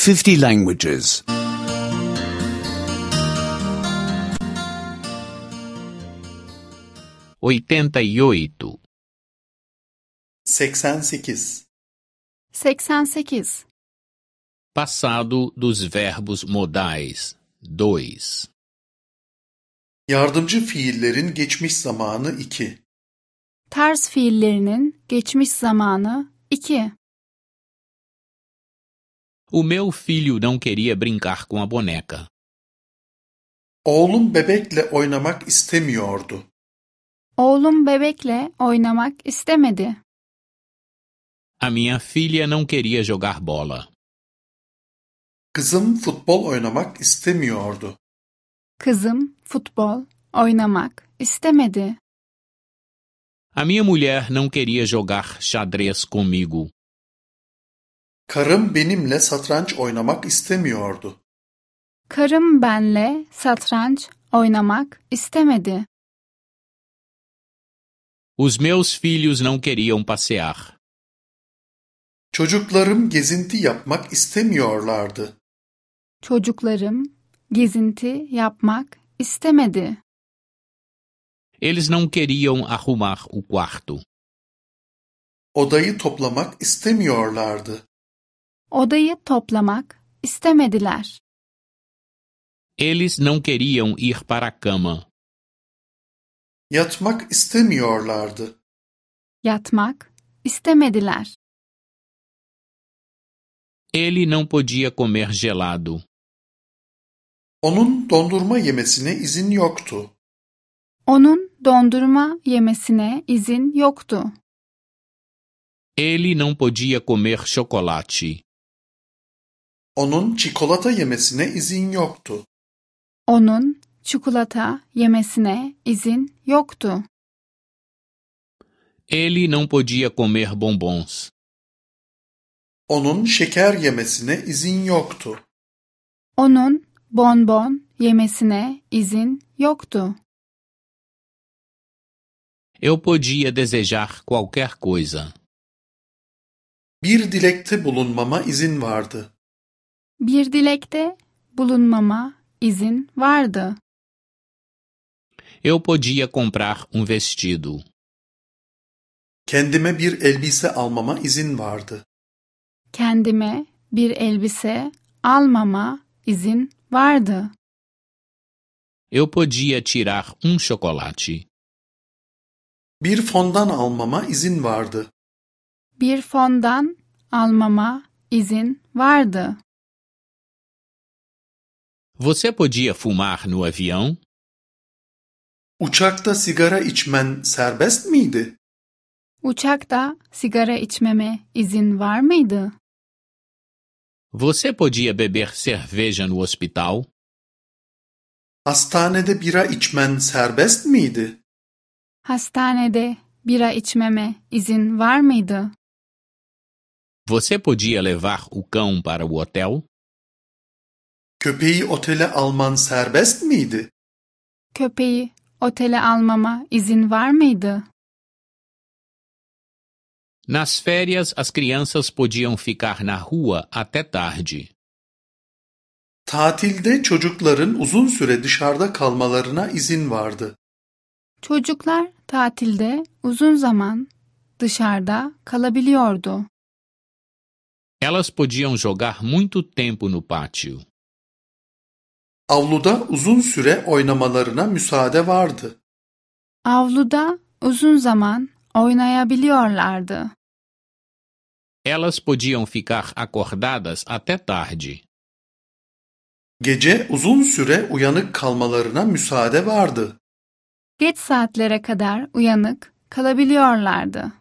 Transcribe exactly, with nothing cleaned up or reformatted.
fifty languages. oitenta e oito. seksen sekiz. seksen sekiz. Passado dos verbos modais. dois. Yardımcı fiillerin geçmiş zamanı iki. Ters fiillerinin geçmiş zamanı iki. O meu filho não queria brincar com a boneca. Oğlum bebekle oynamak istemiyordu. Oğlum bebekle oynamak istemedi. A minha filha não queria jogar bola. Kızım futbol oynamak istemiyordu. Kızım futbol oynamak istemedi. A minha mulher não queria jogar xadrez comigo. Karım benimle satranç oynamak istemiyordu. Karım benle satranç oynamak istemedi. Os meus filhos não queriam passear. Çocuklarım gezinti yapmak istemiyorlardı. Çocuklarım gezinti yapmak istemedi. Eles não queriam arrumar o quarto. Odayı toplamak istemiyorlardı. Odayı toplamak istemediler. Eles não queriam ir para a cama. Yatmak istemiyorlardı. Yatmak istemediler. Ele não podia comer gelado. Onun dondurma yemesine izin yoktu. Onun dondurma yemesine izin yoktu. Ele não podia comer chocolate. Onun çikolata yemesine izin yoktu. Onun çikolata yemesine izin yoktu. Ele não podia comer bombons. Onun şeker yemesine izin yoktu. Onun bonbon yemesine izin yoktu. Eu podia desejar qualquer coisa. Bir dilekte bulunmama izin vardı. Bir dilekte bulunmama izin vardı. Eu podia comprar um vestido. Kendime bir elbise almama izin vardı. Kendime bir elbise almama izin vardı. Eu podia tirar um chocolate. Bir fondan almama izin vardı. Bir fondan almama izin vardı. Você podia fumar no avião? Uçakta sigara içmen serbest miydi? Uçakta sigara içmeme izin var mıydı? Você podia beber cerveja no hospital? Hastanede bira içmen serbest miydi? Hastanede bira içmeme izin var mıydı? Você podia levar o cão para o hotel? Köpeği otele alman serbest miydi? Köpeği otele almama izin var mıydı? Nas férias, as crianças podiam ficar na rua até tarde. Tatilde çocukların uzun süre dışarıda kalmalarına izin vardı. Çocuklar tatilde uzun zaman dışarıda kalabiliyordu. Elas podiam jogar muito tempo no pátio. Avluda uzun süre oynamalarına müsaade vardı. Avluda uzun zaman oynayabiliyorlardı. Elas podiam ficar acordadas até tarde. Gece uzun süre uyanık kalmalarına müsaade vardı. Geç saatlere kadar uyanık kalabiliyorlardı.